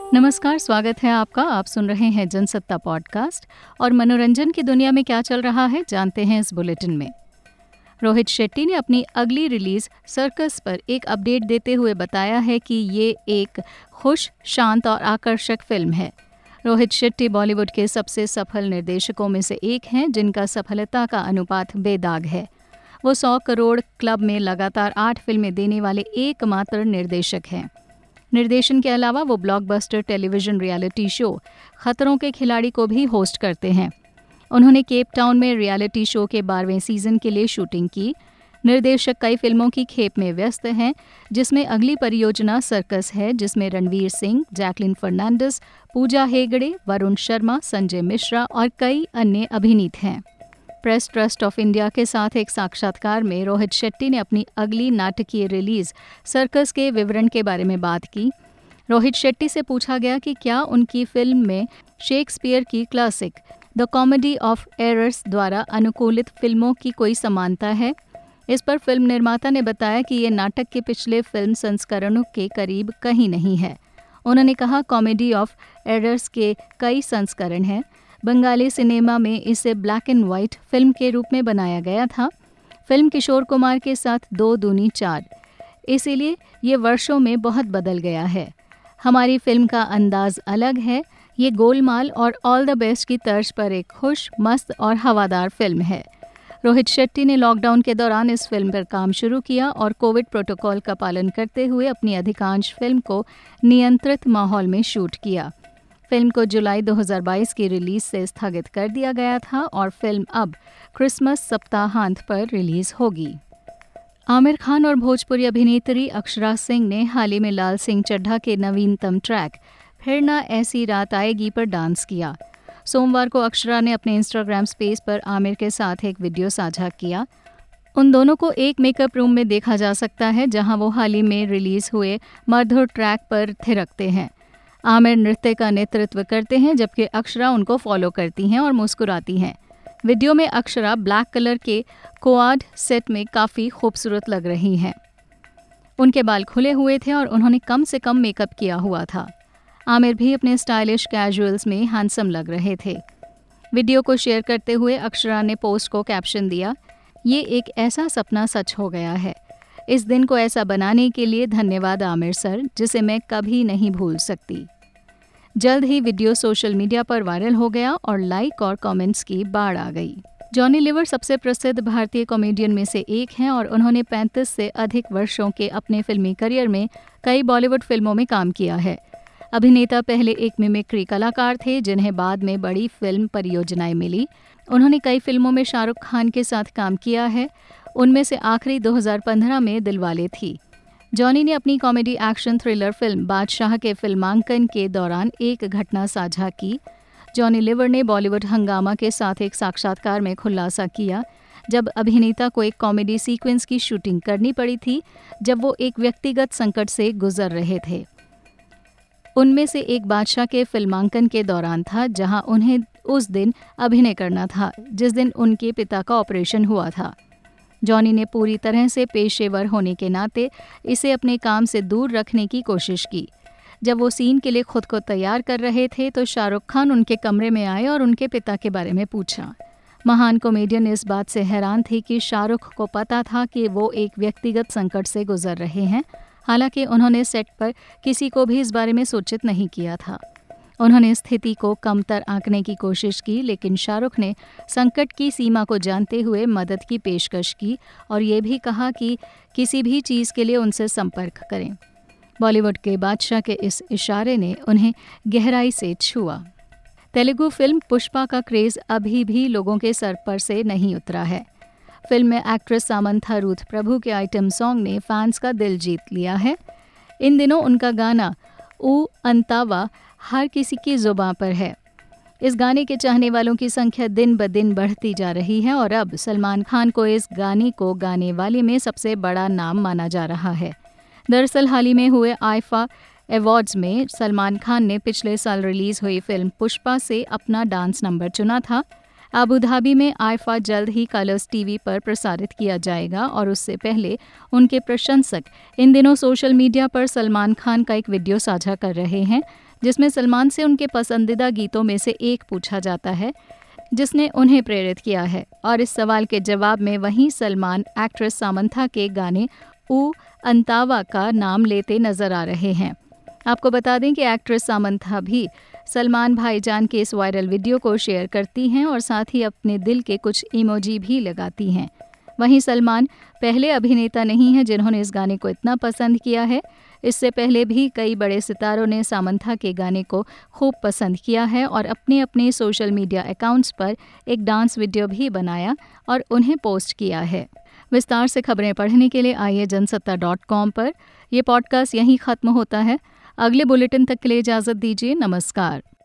नमस्कार, स्वागत है आपका। आप सुन रहे हैं जनसत्ता पॉडकास्ट और मनोरंजन की दुनिया में क्या चल रहा है जानते हैं इस बुलेटिन में। रोहित शेट्टी ने अपनी अगली रिलीज सर्कस पर एक अपडेट देते हुए बताया है कि ये एक खुश, शांत और आकर्षक फिल्म है। रोहित शेट्टी बॉलीवुड के सबसे सफल निर्देशकों में से एक हैं जिनका सफलता का अनुपात बेदाग है। वो 100 करोड़ क्लब में लगातार 8 फिल्में देने वाले एकमात्र निर्देशक हैं। निर्देशन के अलावा वो ब्लॉकबस्टर टेलीविजन रियलिटी शो खतरों के खिलाड़ी को भी होस्ट करते हैं। उन्होंने केप टाउन में रियलिटी शो के 12वें सीजन के लिए शूटिंग की। निर्देशक कई फिल्मों की खेप में व्यस्त हैं, जिसमें अगली परियोजना सर्कस है, जिसमें रणवीर सिंह, जैकलिन फर्नांडिस, पूजा हेगड़े, वरुण शर्मा, संजय मिश्रा और कई अन्य अभिनीत हैं। प्रेस ट्रस्ट ऑफ इंडिया के साथ एक साक्षात्कार में रोहित शेट्टी ने अपनी अगली नाटकीय रिलीज सर्कस के विवरण के बारे में बात की। रोहित शेट्टी से पूछा गया कि क्या उनकी फिल्म में शेक्सपियर की classic the comedy of errors द्वारा अनुकूलित फिल्मों की कोई समानता है। इस पर फिल्म निर्माता ने बताया कि ये नाटक के पिछले फिल्म संस्करणों के करीब कहीं नहीं है। उन्होंने कहा, कॉमेडी ऑफ एरर्स के कई संस्करण हैं। बंगाली सिनेमा में इसे ब्लैक एंड व्हाइट फिल्म के रूप में बनाया गया था। फिल्म किशोर कुमार के साथ 2 दूनी 4, इसीलिए ये वर्षों में बहुत बदल गया है। हमारी फिल्म का अंदाज अलग है। ये गोलमाल और ऑल द बेस्ट की तर्ज पर एक खुश, मस्त और हवादार फिल्म है। रोहित शेट्टी ने लॉकडाउन के दौरान इस फिल्म पर काम शुरू किया और कोविड प्रोटोकॉल का पालन करते हुए अपनी अधिकांश फिल्म को नियंत्रित माहौल में शूट किया। फिल्म को जुलाई 2022 की रिलीज से स्थगित कर दिया गया था और फिल्म अब क्रिसमस सप्ताहांत पर रिलीज होगी। आमिर खान और भोजपुरी अभिनेत्री अक्षरा सिंह ने हाल ही में लाल सिंह चड्ढा के नवीनतम ट्रैक फिर ना ऐसी रात आएगी पर डांस किया। सोमवार को अक्षरा ने अपने इंस्टाग्राम स्पेस पर आमिर के साथ एक वीडियो साझा किया। उन दोनों को एक मेकअप रूम में देखा जा सकता है, जहां वो हाल ही में रिलीज हुए मधुर ट्रैक पर थिरकते हैं। आमिर नृत्य का नेतृत्व करते हैं, जबकि अक्षरा उनको फॉलो करती हैं और मुस्कुराती हैं। वीडियो में अक्षरा ब्लैक कलर के क्वाड सेट में काफ़ी खूबसूरत लग रही हैं। उनके बाल खुले हुए थे और उन्होंने कम से कम मेकअप किया हुआ था। आमिर भी अपने स्टाइलिश कैजुअल्स में हैंडसम लग रहे थे। वीडियो को शेयर करते हुए अक्षरा ने पोस्ट को कैप्शन दिया, ये एक ऐसा सपना सच हो गया है। इस दिन को ऐसा बनाने के लिए धन्यवाद आमिर सर, जिसे मैं कभी नहीं भूल सकती। जल्द ही वीडियो सोशल मीडिया पर वायरल हो गया और लाइक और कमेंट्स की बाढ़ आ गई। जॉनी लीवर सबसे प्रसिद्ध भारतीय कॉमेडियन में से एक हैं और उन्होंने 35 से अधिक वर्षों के अपने फिल्मी करियर में कई बॉलीवुड फिल्मों में काम किया है। अभिनेता पहले एक मिमिक्री कलाकार थे, जिन्हें बाद में बड़ी फिल्म परियोजनाएं मिली। उन्होंने कई फिल्मों में शाहरुख खान के साथ काम किया है। उनमें से आखिरी 2015 में दिलवाले थी। जॉनी ने अपनी कॉमेडी एक्शन थ्रिलर फिल्म बादशाह के फिल्मांकन के दौरान एक घटना साझा की। जॉनी लीवर ने बॉलीवुड हंगामा के साथ एक साक्षात्कार में खुलासा किया, जब अभिनेता को एक कॉमेडी सीक्वेंस की शूटिंग करनी पड़ी थी, जब वो एक व्यक्तिगत संकट से गुजर रहे थे। उनमें से एक बादशाह के फिल्मांकन के दौरान था, जहां उन्हें उस दिन अभिनय करना था जिस दिन उनके पिता का ऑपरेशन हुआ था। जॉनी ने पूरी तरह से पेशेवर होने के नाते इसे अपने काम से दूर रखने की कोशिश की। जब वो सीन के लिए खुद को तैयार कर रहे थे तो शाहरुख खान उनके कमरे में आए और उनके पिता के बारे में पूछा। महान कॉमेडियन इस बात से हैरान थे कि शाहरुख को पता था कि वो एक व्यक्तिगत संकट से गुजर रहे हैं। हालांकि उन्होंने सेट पर किसी को भी इस बारे में सूचित नहीं किया था। उन्होंने स्थिति को कमतर आंकने की कोशिश की, लेकिन शाहरुख ने संकट की सीमा को जानते हुए मदद की पेशकश की और ये भी कहा कि किसी भी चीज़ के लिए उनसे संपर्क करें। बॉलीवुड के बादशाह के इस इशारे ने उन्हें गहराई से छुआ। तेलुगु फिल्म पुष्पा का क्रेज़ अभी भी लोगों के सर पर से नहीं उतरा है। फिल्म में एक्ट्रेस सामंथा रूथ प्रभु के आइटम सॉन्ग ने फैंस का दिल जीत लिया है। इन दिनों उनका गाना ऊ अंतावा हर किसी की जुबां पर है। इस गाने के चाहने वालों की संख्या दिन ब दिन बढ़ती जा रही है और अब सलमान खान को इस गाने को गाने वाले में सबसे बड़ा नाम माना जा रहा है। दरअसल हाल ही में हुए आईफा अवार्ड्स में सलमान खान ने पिछले साल रिलीज हुई फिल्म पुष्पा से अपना डांस नंबर चुना था। अबू धाबी में आईफा जल्द ही कलर्स टीवी पर प्रसारित किया जाएगा और उससे पहले उनके प्रशंसक इन दिनों सोशल मीडिया पर सलमान खान का एक वीडियो साझा कर रहे हैं, जिसमें सलमान से उनके पसंदीदा गीतों में से एक पूछा जाता है जिसने उन्हें प्रेरित किया है। और इस सवाल के जवाब में वहीं सलमान एक्ट्रेस सामंथा के गाने ऊ अंतावा का नाम लेते नजर आ रहे हैं। आपको बता दें कि एक्ट्रेस सामंथा भी सलमान भाईजान के इस वायरल वीडियो को शेयर करती हैं और साथ ही अपने दिल के कुछ इमोजी भी लगाती हैं। वहीं सलमान पहले अभिनेता नहीं हैं जिन्होंने इस गाने को इतना पसंद किया है। इससे पहले भी कई बड़े सितारों ने सामंथा के गाने को खूब पसंद किया है और अपने अपने सोशल मीडिया अकाउंट्स पर एक डांस वीडियो भी बनाया और उन्हें पोस्ट किया है। विस्तार से खबरें पढ़ने के लिए आइए जनसत्ता.com पर। यह पॉडकास्ट यहीं ख़त्म होता है। अगले बुलेटिन तक के लिए इजाज़त दीजिए। नमस्कार।